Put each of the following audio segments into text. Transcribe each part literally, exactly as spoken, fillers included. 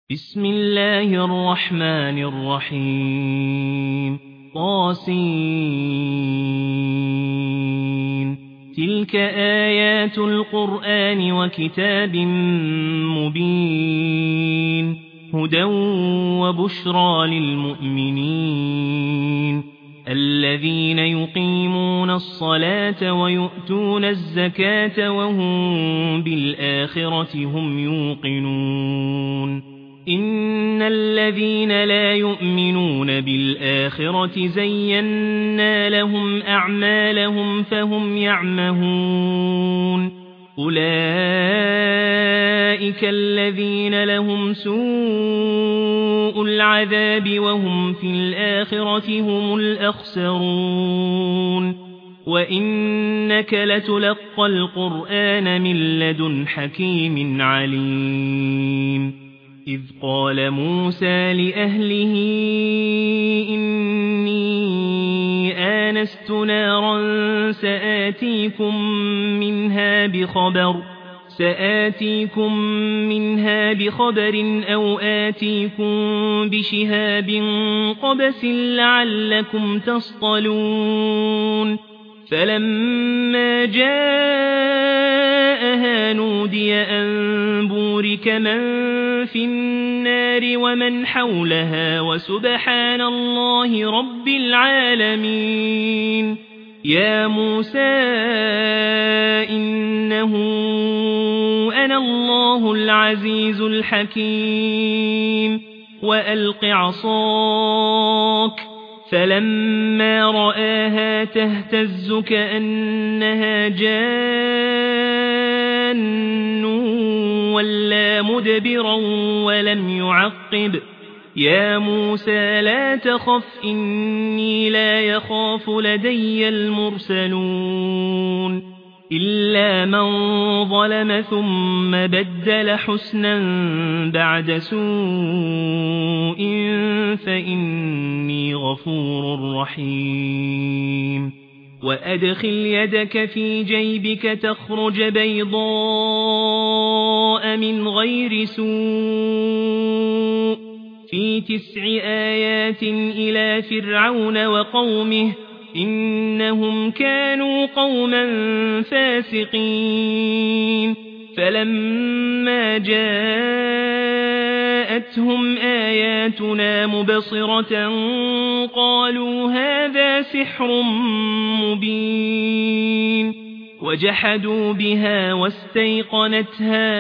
بسم الله الرحمن الرحيم طاسين تلك آيات القرآن وكتاب مبين هدى وبشرى للمؤمنين الذين يقيمون الصلاة ويؤتون الزكاة وهم بالآخرة هم يوقنون إن الذين لا يؤمنون بالآخرة زينا لهم أعمالهم فهم يعمهون أولئك الذين لهم سوء العذاب وهم في الآخرة هم الأخسرون وإنك لتلقى القرآن من لدن حكيم عليم إذ قال موسى لأهله إني آنست نارا سآتيكم منها بخبر سآتيكم منها بخبر أو آتيكم بشهاب قبس لعلكم تصطلون فلما جاءها نودي أن بورك من في النار ومن حولها وسبحان الله رب العالمين يا موسى إنه أنا الله العزيز الحكيم وألق عصاك فلما رآها تهتز كأنها جان ولا مدبرا ولم يعقب يا موسى لا تخف إني لا يخاف لدي المرسلون إلا من ظلم ثم بدل حسنا بعد سوء فإني غفور رحيم وأدخل يدك في جيبك تخرج بيضاء من غير سوء في تسع آيات إلى فرعون وقومه إنهم كانوا قوما فاسقين فلما جاءتهم آياتنا مبصرة قالوا هذا سحر مبين وجحدوا بها واستيقنتها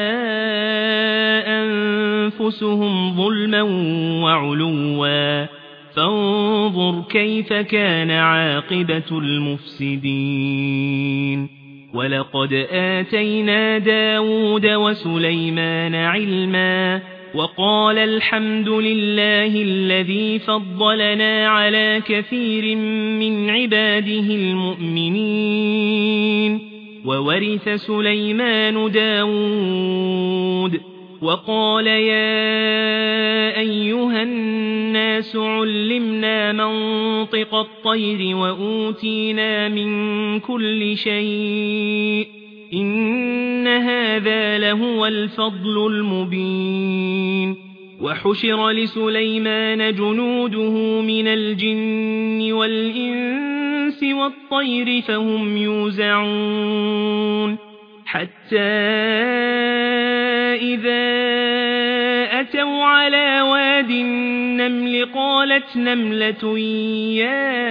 أنفسهم ظلما وعلوا فانظر كيف كان عاقبة المفسدين ولقد آتينا داود وسليمان علما وقال الحمد لله الذي فضلنا على كثير من عباده المؤمنين وورث سليمان داود وقال يا أيها الناس علمنا منطق الطير وأوتينا من كل شيء إن هذا لهو الفضل المبين وحشر لسليمان جنوده من الجن والإنس والطير فهم يوزعون حتى إذا أتوا على واد النمل قالت نملة يا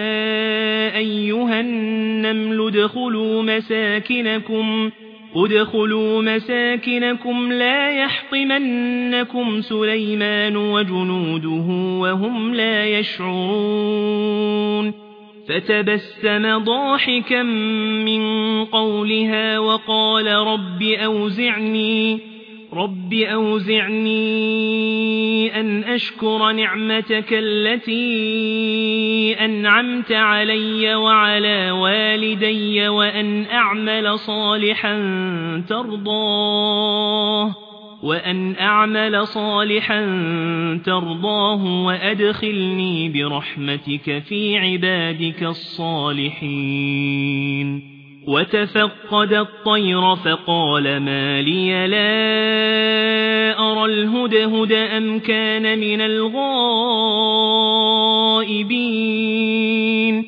أيها النمل ادخلوا مساكنكم ادخلوا مساكنكم لا يحطمنكم سليمان وجنوده وهم لا يشعرون فتبسم ضاحكا من قولها وقال رب أوزعني رب أوزعني أن أشكر نعمتك التي أنعمت علي وعلى والدي وأن أعمل صالحا ترضاه وأن أعمل صالحا ترضاه وأدخلني برحمتك في عبادك الصالحين وتفقد الطير فقال ما لي لا أرى الهدهد أم كان من الغائبين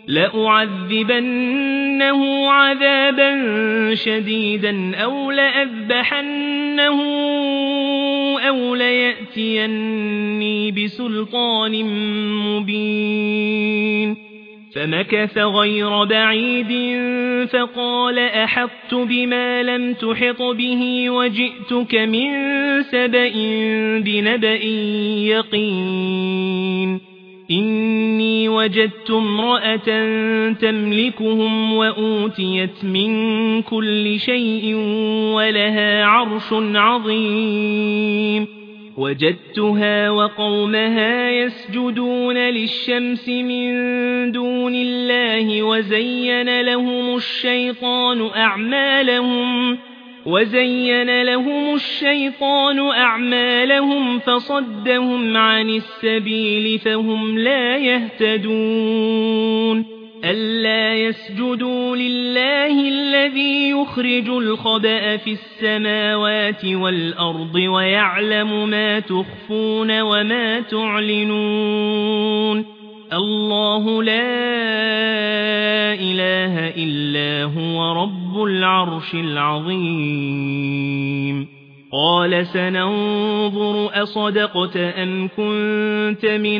لأعذبنه عذابا شديدا أو لأذبحنه أو ليأتيني بسلطان مبين فمكث غير بعيد فقال أحطت بما لم تحط به وجئتك من سبأ بنبأ يقين إني وجدت امرأة تملكهم وأوتيت من كل شيء ولها عرش عظيم وجدتها وقومها يسجدون للشمس من دون الله وزين لهم الشيطان أعمالهم وزين لهم الشيطان أعمالهم فصدهم عن السبيل فهم لا يهتدون ألا يسجدوا لله الذي يخرج الخبأ في السماوات والأرض ويعلم ما تخفون وما تعلنون الله لا إله إلا هو رب العرش العظيم قال سننظر أصدقت أم كنت من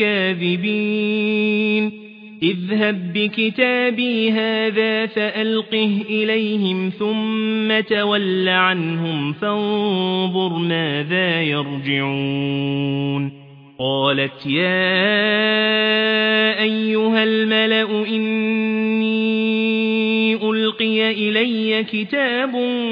الكاذبين اذهب بكتابي هذا فألقه إليهم ثم تول عنهم فانظر ماذا يرجعون قالت يا أيها الملأ إني ألقي إلي كتاب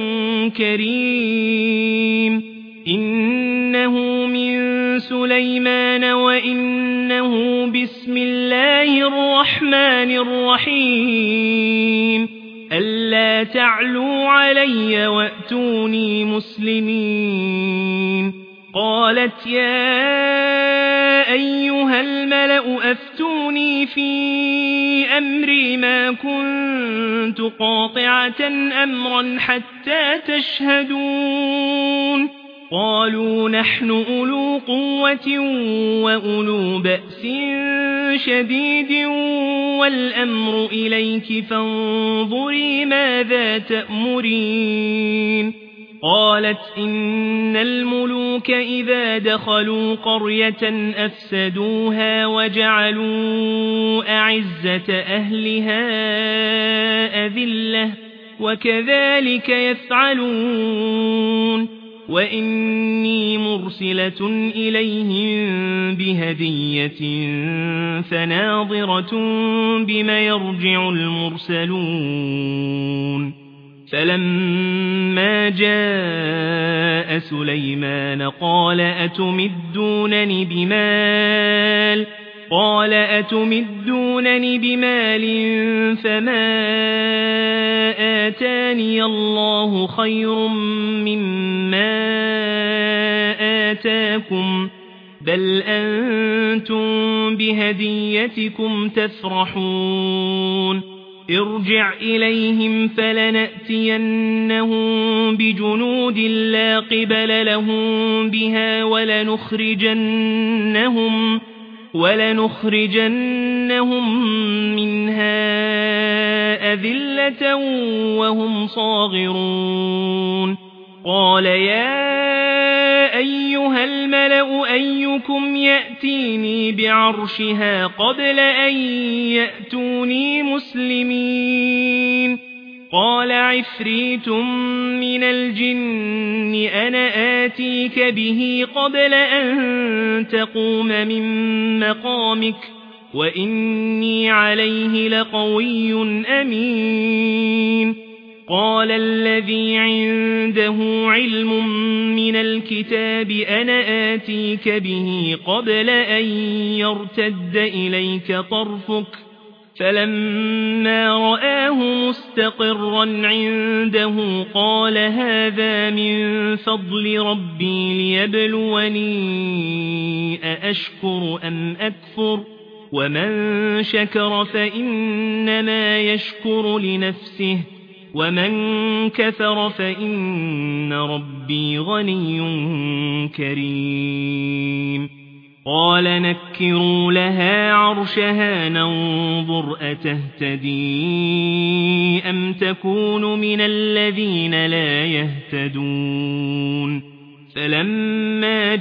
كريم إنه من سليمان وإنه بسم الله الرحمن الرحيم ألا تعلوا علي وأتوني مسلمين قالت يا أيها الملأ أفتوني في أمري ما كنت قاطعة أمرا حتى تشهدون قالوا نحن أولو قوة وأولو بأس شديد والأمر إليك فانظري ماذا تأمرين قالت إن الملوك إذا دخلوا قرية أفسدوها وجعلوا أعزة أهلها أذلة وكذلك يفعلون وإني مرسلة إليهم بهدية فناظرة بما يرجع المرسلون فلما جاء سليمان قال أتمدونني بمال قال أتمدونني بمال فما آتاني الله خير مما آتاكم بل أنتم بهديتكم تفرحون ارجع إليهم فلنأتينهم بجنود لا قبل لهم بها ولنخرجنهم ولنخرجنهم منها أذلة وهم صاغرون قال يا أيها الملأ أيكم يأتيني بعرشها قبل أن يأتوني مسلمين قال عفريت من الجن أنا آتيك به قبل أن تقوم من مقامك وإني عليه لقوي أمين قال الذي عنده علم من الكتاب أنا آتيك به قبل أن يرتد إليك طرفك فلما رآه مستقرا عنده قال هذا من فضل ربي ليبلوني أأشكر أم أكفر ومن شكر فإنما يشكر لنفسه ومن كفر فإن ربي غني كريم قال نكروا لها عرشها ننظر أتهتدي أم تكون من الذين لا يهتدون فلما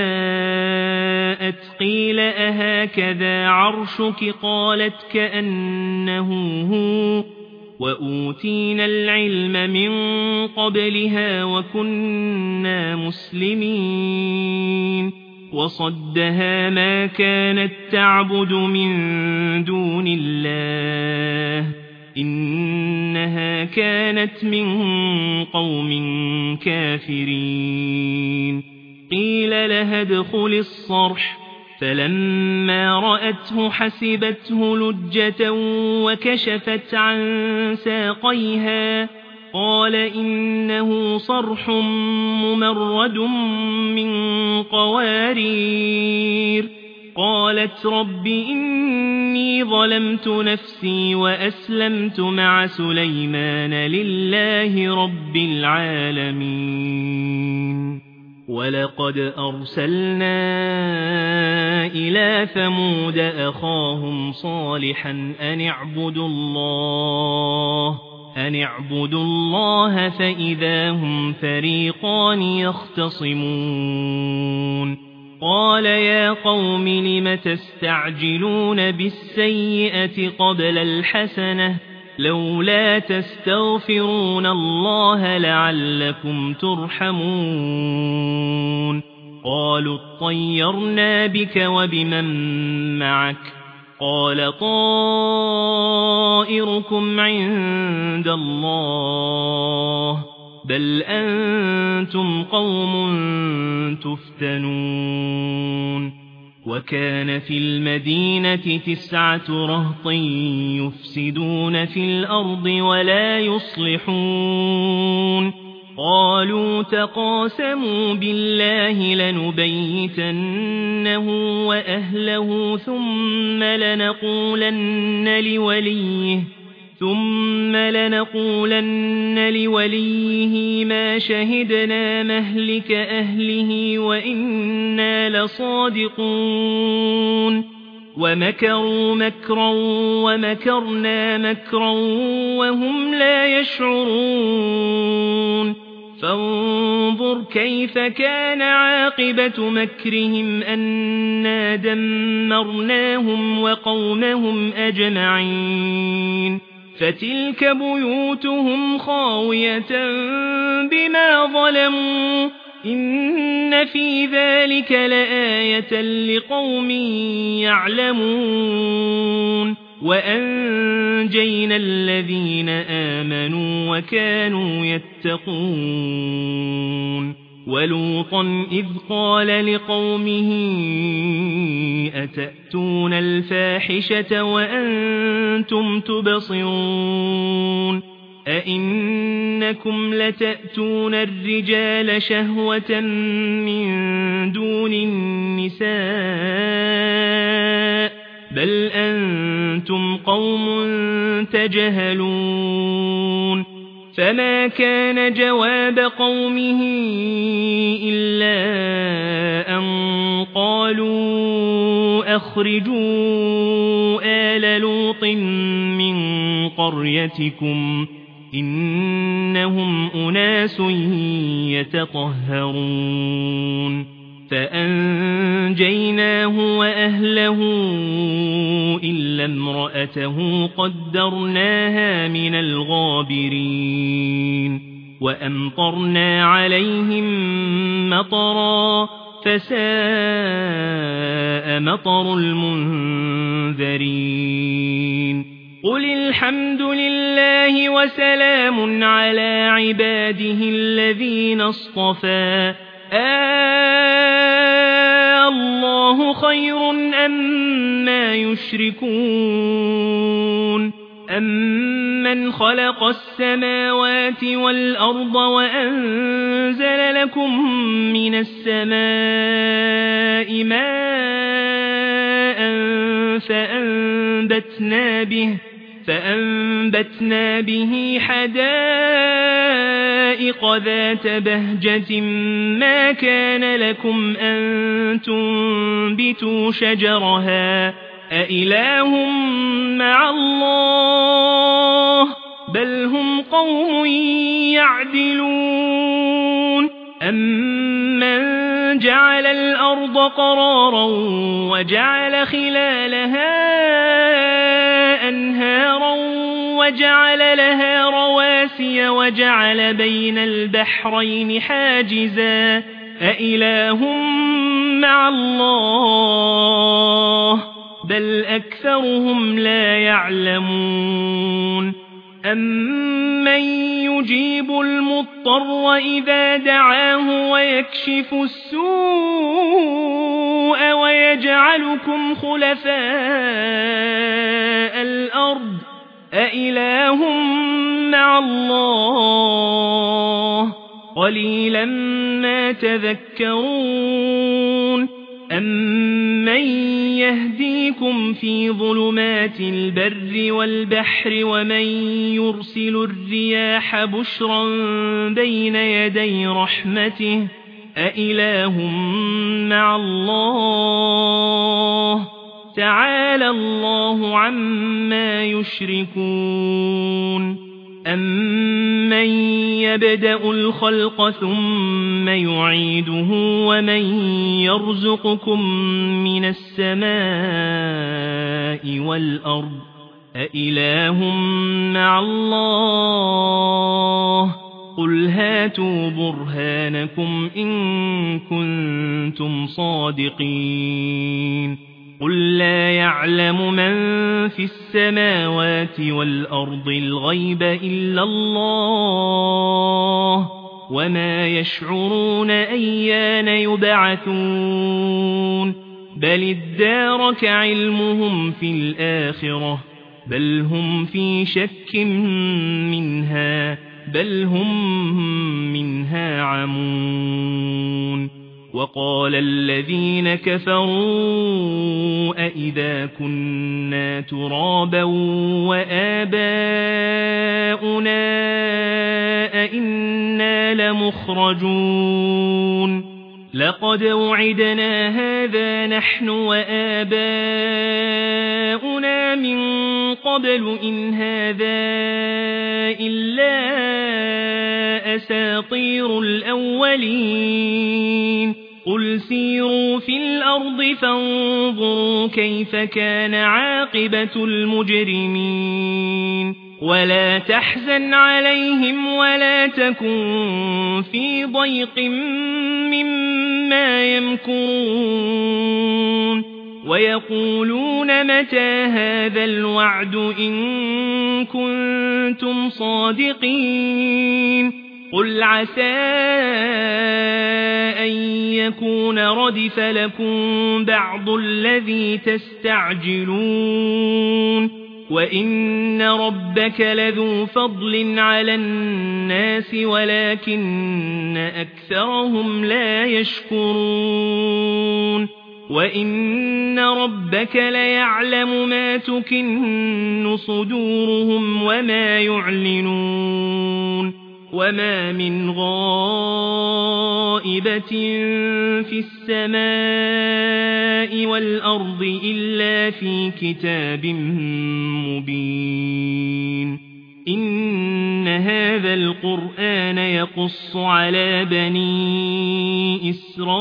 جاءت قيل أهكذا عرشك قالت كأنه هو وأوتينا العلم من قبلها وكنا مسلمين وصدها ما كانت تعبد من دون الله إنها كانت من قوم كافرين قيل لها ادخل الصرح فلما رأته حسبته لجة وكشفت عن ساقيها قال إنه صرح ممرد من قوارير قالت رب إني ظلمت نفسي وأسلمت مع سليمان لله رب العالمين ولقد أرسلنا إلى ثمود أخاهم صالحا أن اعبدوا الله أن اعبدوا الله فإذا هم فريقان يختصمون قال يا قوم لم تستعجلون بالسيئة قبل الحسنة لولا تستغفرون الله لعلكم ترحمون قالوا اطيرنا بك وبمن معك قال طائركم عند الله بل أنتم قوم تفتنون وكان في المدينة تسعة رهط يفسدون في الأرض ولا يصلحون قالوا تقاسموا بالله لنبيتنه وأهله ثم لنقولن لوليه ثم لنقولن لوليه ما شهدنا مهلك أهله وإنا لصادقون ومكروا مكرا ومكرنا مكرا وهم لا يشعرون فانظر كيف كان عاقبة مكرهم أنا دمرناهم وقومهم أجمعين فتلك بيوتهم خاوية بما ظلموا إن في ذلك لآية لقوم يعلمون وأنجينا الذين آمنوا وكانوا يتقون ولوطا إذ قال لقومه أتأتون الفاحشة وأنتم تبصرون أئنكم لتأتون الرجال شهوة من دون النساء بل أنتم قوم تجهلون فما كان جواب قومه إلا أن قالوا أخرجوا آل لوط من قريتكم إنهم أناس يتطهرون فأنجيناه وأهله إلا امرأته قدرناها من الغابرين وأمطرنا عليهم مطرا فساء مطر المنذرين قل الحمد لله وسلام على عباده الذين اصطفى آه الله خير أما يشركون أمن خلق السماوات والأرض وأنزل لكم من السماء ماء فأنبتنا به فأنبتنا به حدائق ذات بهجة ما كان لكم أن تنبتوا شجرها أإله مع الله بل هم قوم يعدلون أمن جعل الأرض قرارا وجعل خلالها أنهارا وجعل لها رواسي وجعل بين البحرين حاجزا أإله مع الله بل أكثرهم لا يعلمون أمن يجيب المضطر إذا دعاه ويكشف السوء ويجعلكم خلفاء الأرض أإله مع الله قليلا ما تذكرون أمن يهديكم في ظلمات البر والبحر ومن يرسل الرياح بشرا بين يدي رحمته أإله مع الله تعالى الله عما يشركون أمن يبدأ الخلق ثم يعيده ومن يرزقكم من السماء والأرض أإله مع الله قل هاتوا برهانكم إن كنتم صادقين قل لا يعلم من في السماوات والأرض الغيب إلا الله وما يشعرون أيان يبعثون بل ادارك علمهم في الآخرة بل هم في شك منها بل هم منها عمون وقال الذين كفروا أئذا كنا ترابا وآباؤنا أئنا لمخرجون لقد وعدنا هذا نحن وآباؤنا من قبل إن هذا إلا أساطير الأولين قل سيروا في الأرض فانظروا كيف كان عاقبة المجرمين ولا تحزن عليهم ولا تكن في ضيق مما يمكرون ويقولون متى هذا الوعد إن كنتم صادقين قل عسى أن يكون ردف لكم بعض الذي تستعجلون وإن ربك لذو فضل على الناس ولكن أكثرهم لا يشكرون وإن ربك ليعلم ما تكن صدورهم وما يعلنون وما من غائبة في السماء والأرض إلا في كتاب مبين إن هذا القرآن يقص على بني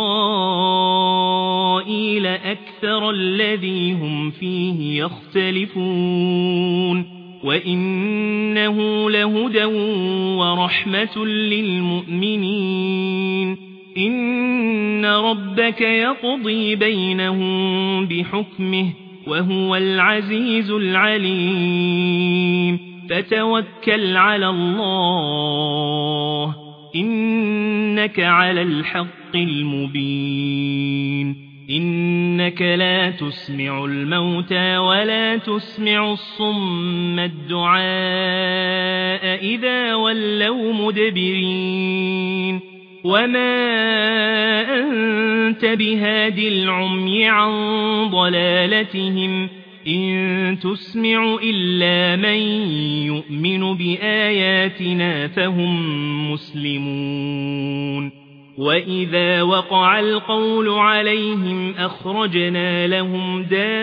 إسرائيل أكثر الذي هم فيه يختلفون وإنه لهدى ورحمة للمؤمنين إن ربك يقضي بينهم بحكمه وهو العزيز العليم فتوكل على الله إنك على الحق المبين إنك لا تسمع الموتى ولا تسمع الصم الدعاء إذا ولوا مدبرين وما أنت بهادي العمي عن ضلالتهم إن تسمع إلا من يؤمن بآياتنا فهم مسلمون وإذا وقع القول عليهم أخرجنا لهم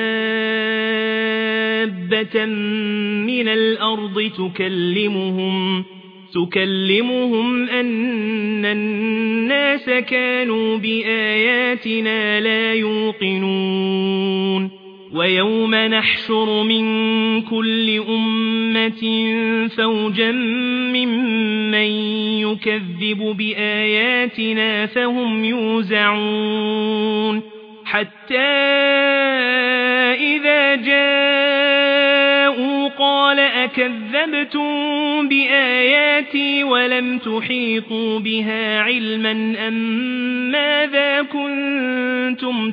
دابة من الأرض تكلمهم تكلمهم أن الناس كانوا بآياتنا لا يوقنون ويوم نحشر من كل أمة فوجا ممن يكذب بآياتنا فهم يوزعون حتى إذا جاءوا قال أكذبتم بآياتي ولم تحيطوا بها علما أم ماذا كنتم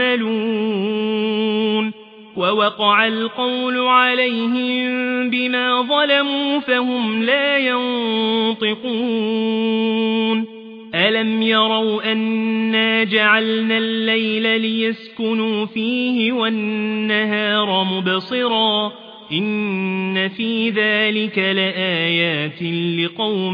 تعملون ووقع القول عليهم بما ظلموا فهم لا ينطقون ألم يروا أنا جعلنا الليل ليسكنوا فيه والنهار مبصرا إن في ذلك لآيات لقوم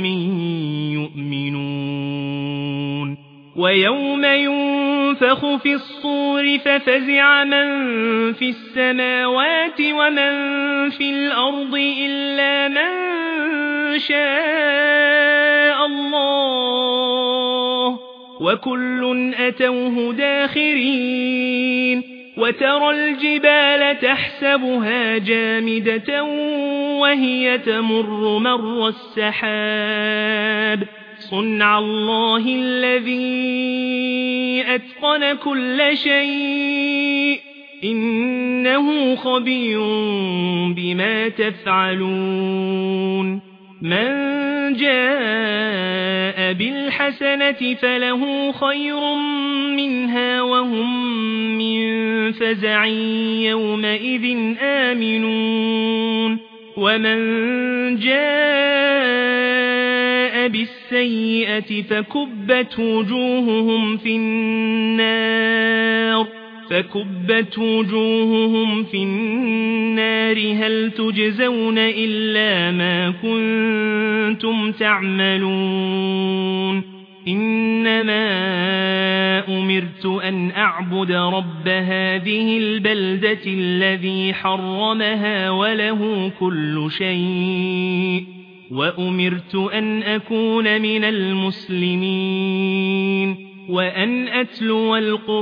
يؤمنون ويوم ينفخ في الصور ففزع من في السماوات ومن في الأرض إلا من شاء الله وكل أتوه داخرين وترى الجبال تحسبها جامدة وهي تمر مر السحاب صنع الله الذي أتقن كل شيء إنه خبير بما تفعلون من جاء بالحسنة فله خير منها وهم من فزع يومئذ آمنون ومن جاء بالسيئة فكبت وجوههم في النار فكبت وجوههم في النار هل تجزون إلا ما كنتم تعملون إنما أمرت أن أعبد رب هذه البلدة الذي حرمها وله كل شيء وأمرت أن أكون من المسلمين وأن أتلو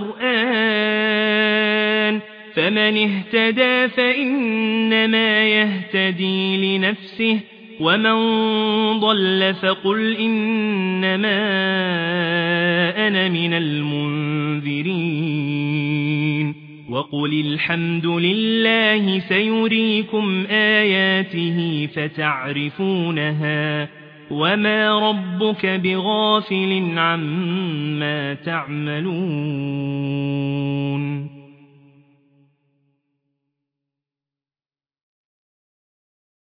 القرآن فمن اهتدى فإنما يهتدي لنفسه ومن ضل فقل إنما أنا من المنذرين وقل الحمد لله سيريكم آياته فتعرفونها وما ربك بغافل عما تعملون